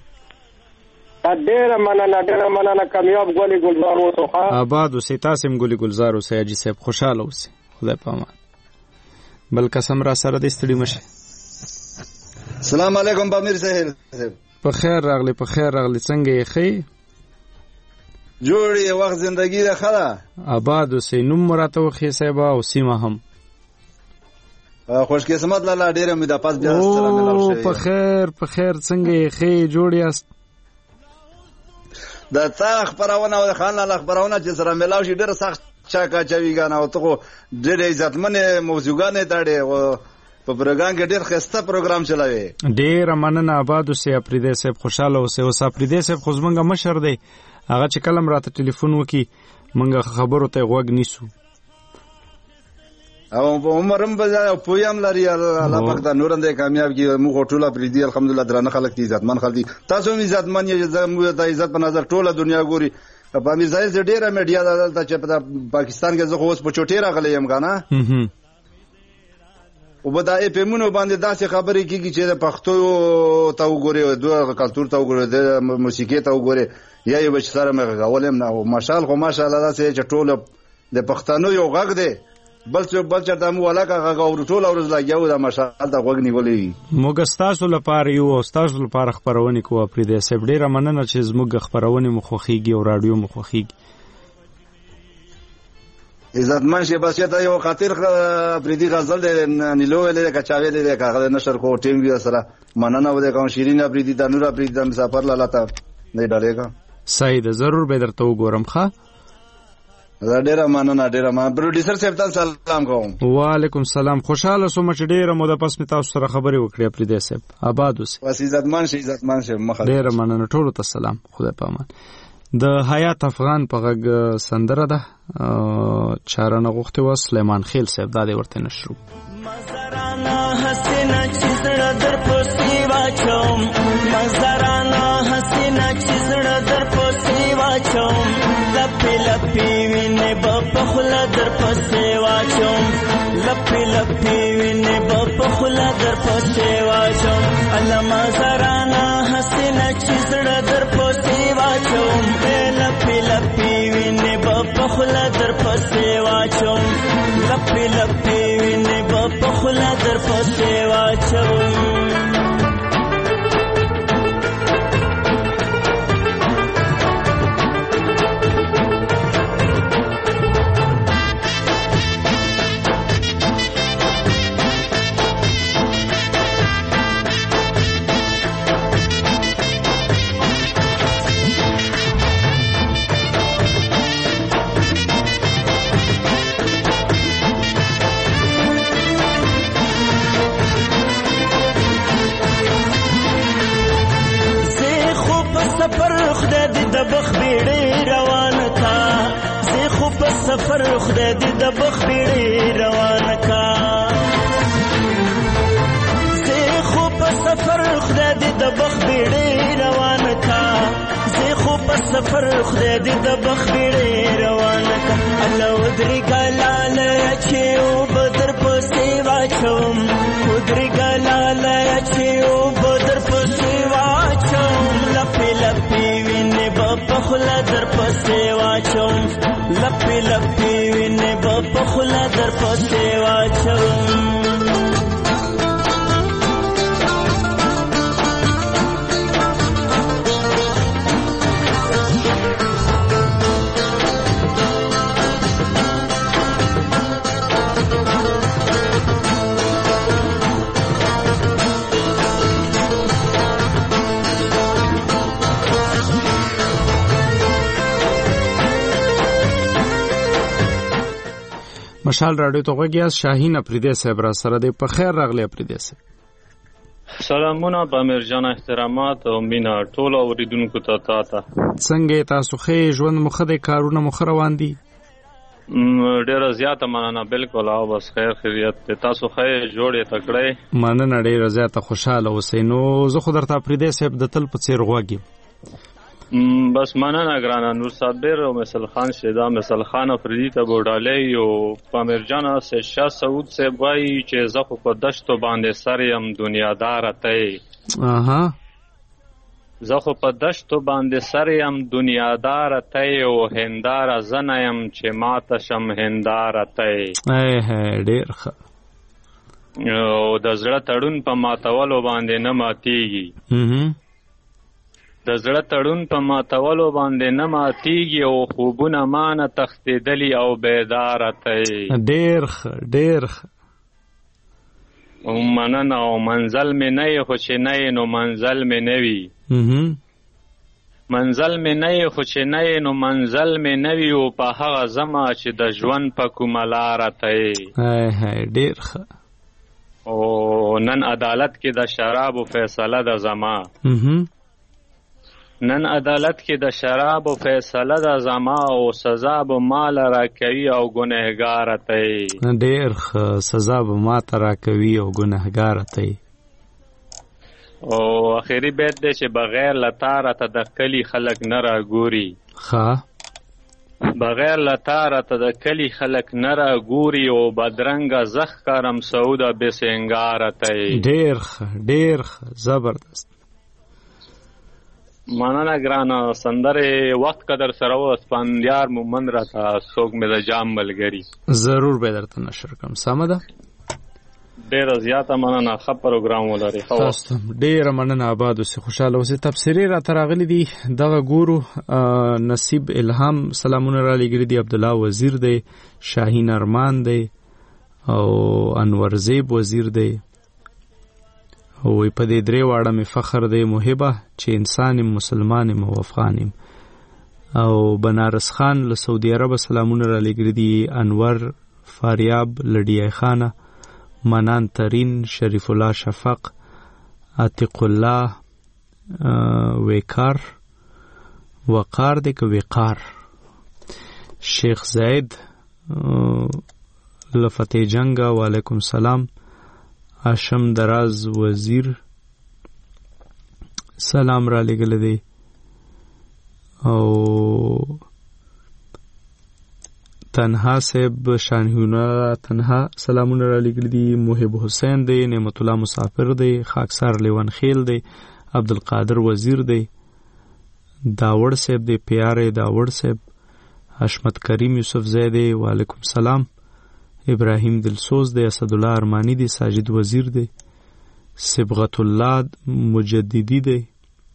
ډېر مننه ډېر مننه کامیاب ګولې ګلزار اوسه آباد اوسئ تاسو هم ګولې ګلزار اوسئ اجي صاحب خوشاله اوسئ خدای پامان بل قسم را سره د ستړي مشه السلام علیکم بامیر صاحب په خیر راغلی په خیر راغلی څنګه یې خې جوړې وخت زندگی ده خلا آباد اوسئ نوم مراته وخی صاحب او سیمه هم خوش قسمت لاله ډیره مې د پاس بیا سلام ملاو شي په خیر په خیر څنګه یې خې جوړ یاست د تا خبرونه او خان الله خبرونه چې سره ملاو شي ډیره سخت چا کا چوي غانا او ته ډېر عزتمن موضوعګانې تاړي او په پروګرام کې ډېر خسته پروګرام چلاوي ډېر مننه آباد اوسئ افریدی صاحب خوشاله اوسئ او افریدی صاحب خو زمونږ مشر دی هغه چې کلم راته ټلیفون وکي مونږ خبرو ته غوږ نیسو او عمرم بځای پویم لري الله پاک دا نور اندې کامیاب کی موږ ټوله افریدی الحمدلله درانه خلک دي عزتمن خلک دي تاسو هم عزتمن یې زموږ د عزت په نظر ټوله دنیا ګوري په امیر ظاهر چې ډیره میډیا دلته چې په پاکستان کې زه خو اوس په چوټي راغلی یم غانا او په دا اپمونو باندې داسې خبرې کیږي چې د پښتو ته وګوري او د کلچر ته وګوري د موسیقي ته وګوري یا یو بچ سره مې غولم نه او ماشال خو ماشالله داسې چې ټول د پښتنو یو غږ دی بل څه بل څه د مو علاقه غږ او ټول ورځ لاګیو د ماشال د غږ نیولې موږ تاسو لپاره یو تاسو لپاره خبرونه کوو پرې د سب ډیره مننه چې زموږ خبرونه مخوخیږي او رادیو مخوخیږي عزتمن شي بس ته یو خاطر پردي غزل د نیلو له کچاوي د کاغذ نشر کو ټیم وی سره مننه و د کوم شیرین پردي د نور پردي د مسافر لاله تا نه ډالېګا صحیح ده ضرور به درته وګورم ښا ډیره مننه ډیره مننه پروډوسر صاحب ته سلام کوم وعلیکم السلام خوشاله سوم چې ډیره مو د پس می تاسو سره خبرې وکړې پردي صاحب آباد اوسئ بس عزتمن شي عزتمن شي مخه ډیره مننه ټول ته سلام خدای پامان د حیات افغان په غږ سندره ده چارانه غوښتي و سلیمان خیل صاحب دا دی ورته نشرو مزرانا حسینا چیزړه در پوسی واچوم مزرانا حسینا چیزړه در پوسی واچوم لپی لپی وینه په خلا در پوسی واچوم لپی لپی وینه په خلا در پوسی واچوم الله مزرانا حسینا چیزړه در پوسی واچوم لپی لپی وینه په خلا در پوسی واچوم لپی لپی وینه په خلا در پوسی واچوم د بخ بیړې روان کا زه خو په سفر خدای دې د بخ بیړې روان کا زه خو په سفر خدای دې د بخ بیړې روان کا زه خو په سفر خدای دې د بخ بیړې روان کا الله ودري ګلال چې او بدر پسې واچوم ودري ګلال چې او بدر پسې واچوم لپې لپې وینې په خلا در پسې واچوم لپې لپې وینې په خلا در پسې واچوم مشال رادیو ته غوږیاست. شاهین افریدی صاحب را سره دی. په خیر راغلی افریدی صاحب. سلامونه په امیر جان، احترامات او مینا ټول اوریدونکو ته تا ته څنګه تاسو خې ژوند مخه د کارونه مخ روان دي؟ ډیره زیاته مننه. بالکل او بس خیر خیریت تاسو خې جوړې تکړه مننه. ډیره زیاته خوشاله اوسئ. نو زه خو درته افریدی صاحب د تل په څیر غوږیم. بس مننه ګرانه. نور صابر او مثل خان شیدا مثل خان افریدی ته بوډالې او پامیر جان سے شاه سعود سے وای چې زه خو په دشتو باندې سر یم دنیادار ته اها زه خو په دشتو باندې سر یم دنیادار ته او هندار زنه یم چې ماته شم هندار ته اه ډیر ښه. او د زړه تړون په ماتولو باندې نه ماتېږي د زړه تړون په ماتولو باندې نه ماتېږي او خوبونه مانه تښتېدلي او بیداره ته ډېر ښه ډېر ښه. مننه. او منزل مې نه یې خو چې نه یې نو منزل مې نه وي منزل مې نه یې خو چې نه یې نو منزل مې نه وي او په هغه ځمه چې د ژوند په کومه لاره ته یې ډېر ښه. او نن عدالت کې د شرابو فیصله ده زما نن عدالت کې د شرابو فیصله ده زما او سزا به مال را کوي او ګنهګار ته ډېر ښه. سزا به ماته را کوي او ګنهګار ته. او اخیری بیت دی چې بغیر لتاره ته د کلی خلک نه را ګوري ښه بغیر لتاره ته د کلی خلک نه را ګوري او بدرنګه زخ کارم سعوده بې سینګاره ته ډېر ښه ډېر ښه زبردست. مننه ګرانه. سندرې وخت قدر سره و اسپاندیار مومن را ته څوک مې د جام ملګري ضرور به درته نشر کوم. سمه ده. ډېره زیاته مننه. ښه پروګرام ولرئ. تاسو ډېره مننه. آباد اوسئ خوشحاله اوسئ. تبصرې راته راغلي دي دغه ګورو. نصیب الهام سلامونه را لېږلي دي. عبدالله وزیر دی. شاهین ارمان دی او انور زیب وزیر دی او په دې درې واړه مې فخر دی محبه چې انسان مسلمان یم او افغان یم. او بنارس خان له سعودي عرب سلامونه را لېږلي دي. انور فاریاب لډیای خانه منان ترین شریف الله شفق عتیق الله وقار وقار دی که وقار شیخ زید لفتح جنگا وعلیکم سلام. هاشم دراز وزیر سلام را لګل دی او تنها صاحب شانهونه تنها سلامونه را لګل دي. محب حسین دی. نعمت الله مسافر دی. خاکسار لیوان خیل دی. عبدالقادر وزیر دی. داوړ صاحب دی. پیاره داوړ صاحب. حشمت کریم یوسف زیدی وعلیکم سلام. ابراهیم دلسوز دی. اسد الله ارمانی دی. ساجد وزیر دی. صبغت الله مجددی دی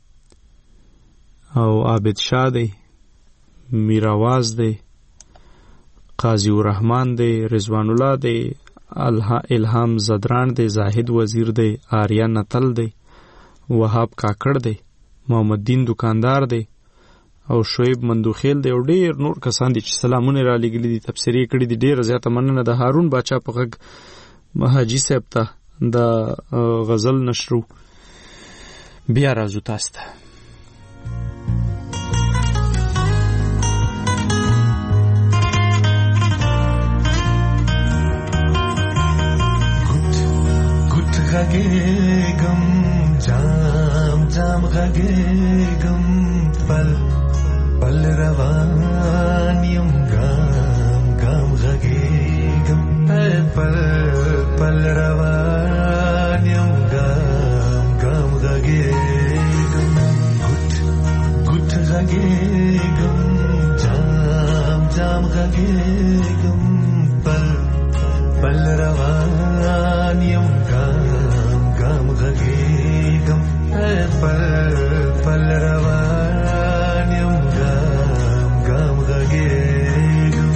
او عابد شاه دی. میراواز دی. قاضی الرحمن دی. رضوان الله دی. الهام زدران دی. زاهد وزیر دی. آریا نتل دی. وهاب کاکړ دی. محمد دین دکاندار دی او شعیب مندوخیل دی او ډیر نور کسان دي چې سلامونه را لګلي دي. تبصرې کړي دي. ډیر زیاته مننه د هارون باچا په غږ حاجی صاحب ته د غزل نشرو. بیا راځو تاسو ته. غږېږم جام جام غږېږم پل پل روان یم ګام ګام غږېږم پل پل روان یم ګام ګام غږېږم ګټ ګټ غږېږم جام جام غږېږم پل پل روان یم ګام ګام غږېږم پل پل روان یم ګام ګام غږېږم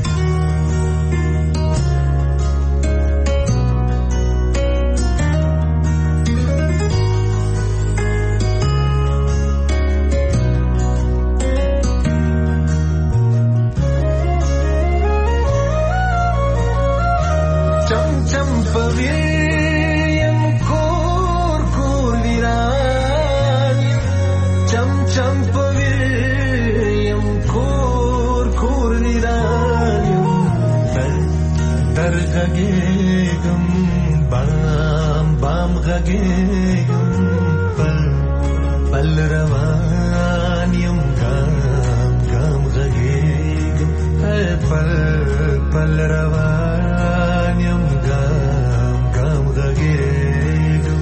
چم چم پویم کور کور ویران چم چم پویم کور کور ویران در در غږېږم بام بام غږېږم پل پل روان یم ګام ګام غږېږم پل پل روان یم ګام ګام غږېږم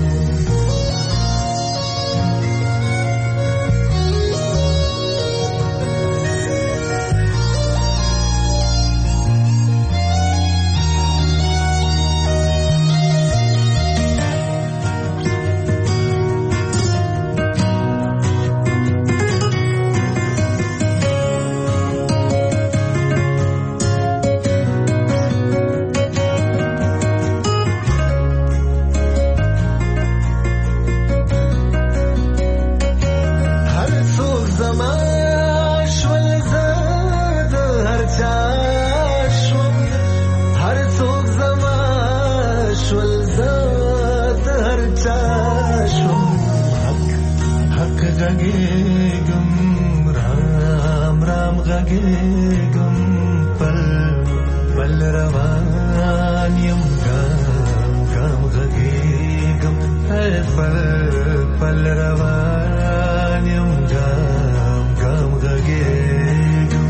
غږېږم رام رام غږېږم پل پل روان یم ګام ګام غږېږم پل پل روان یم ګام ګام غږېږم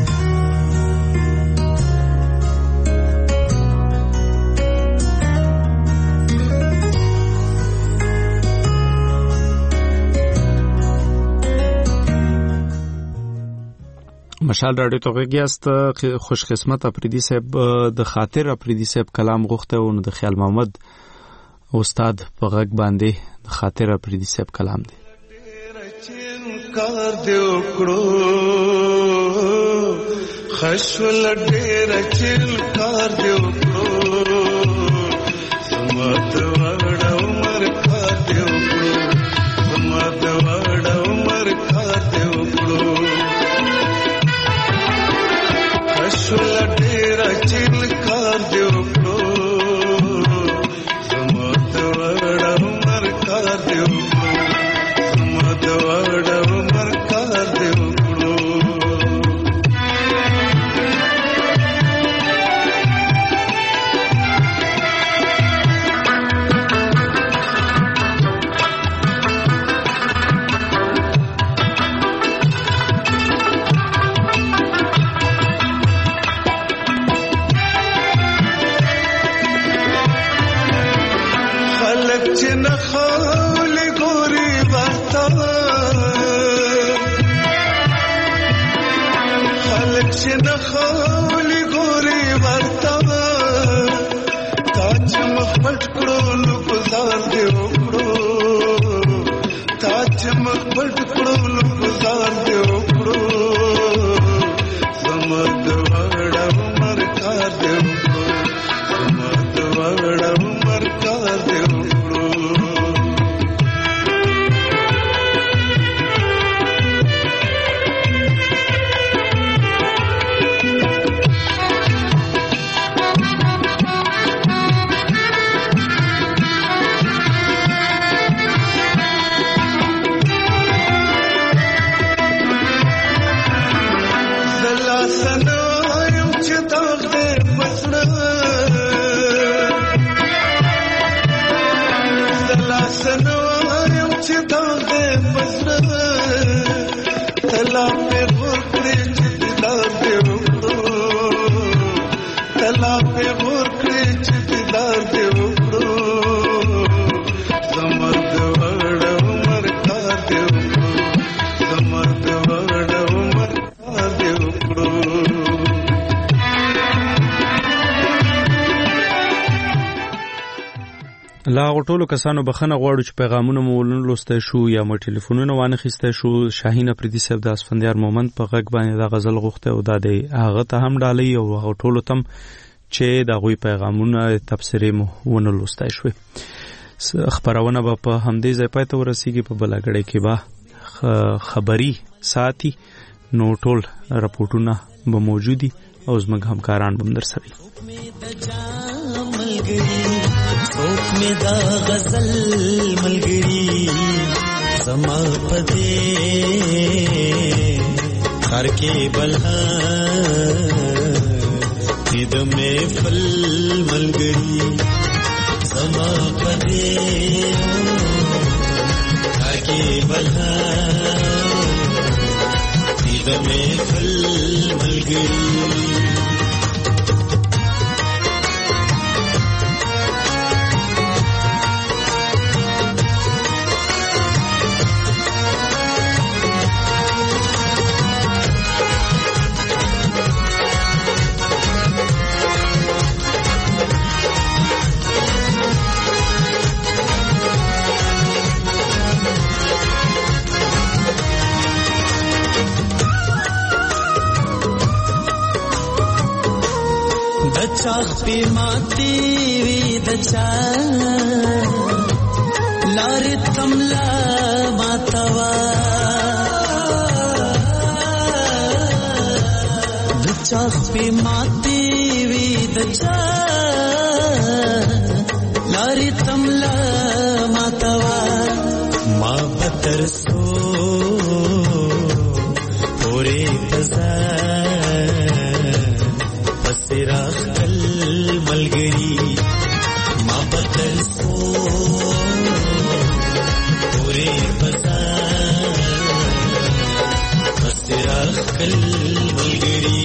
مشال راډیو ته غږیاست. خوش قسمت افریدي صاحب د خاطر افریدي صاحب کلام غوښته او د خیال محمد استاد په غږ باندې د خاطر افریدي صاحب کلام دی. کار دی وکړو خشول ډېر چیل کار دی وکړو سمات وړ عمر کار دی وکړو سمات وړ عمر کار دی وکړو خشول ډېر چیل کار دی وکړو سمات وړ عمر کار دی وکړو سمات وړ عمر کار دی وکړو نخولی ګوري ورته تا چې مخ پټ کړو نو گزار دی وکړو تا چې مخ پټ کړو نو گزار دی وکړو سمد وړ عمر کار دی وکړو سمد وړ عمر کار دی وکړو لا غټولو کسانو بخنه غواړو چې پیغامونه مو ولوسته شو یا مو ټلیفونونه وانه خسته شو. شاهین افریدي صاحب د اسفندیار مومند په غږ باندې د غزل غوښته او د هغه ته هم ډالۍ او غټولو تم چې د غوي پیغامونه تفسیرې مو ونه لوسته شو. خبرونه به په همدې ځای پاتې ورسیږي. په بلاګړې کې به خبري ساتي نو ټول راپورټونه به موجودي او زموږ همکاران به در سره څوک می دا غزل ملګری زما پدې خر کې بلها دې د محفل ملګری زما پدې خر کې بلها دې د محفل ملګری چاخ پی ماتی وی دچا لار تملا ماتوا دچاخ پی ماتی وی دچا لار تملا ماتوا ما بتر سو پورے تزا پسراخ ملګری ما بدل سو پورے بازار پسراخ کل ملګری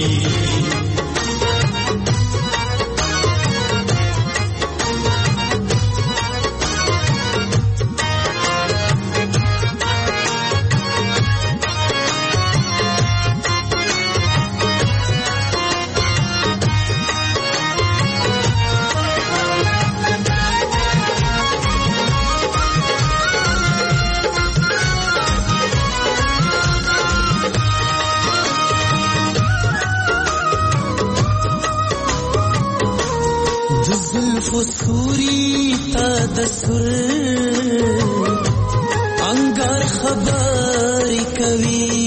فسوری تا دسر انگار خبری کوي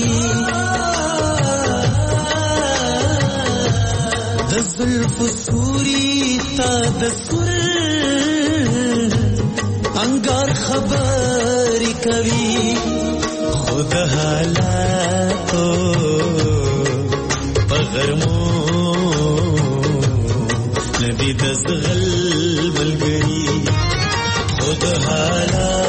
دزل فسوری تا دسر انگار خبری کوي خود حالاتو پغرمو ندی دزغل ملګری خود حالات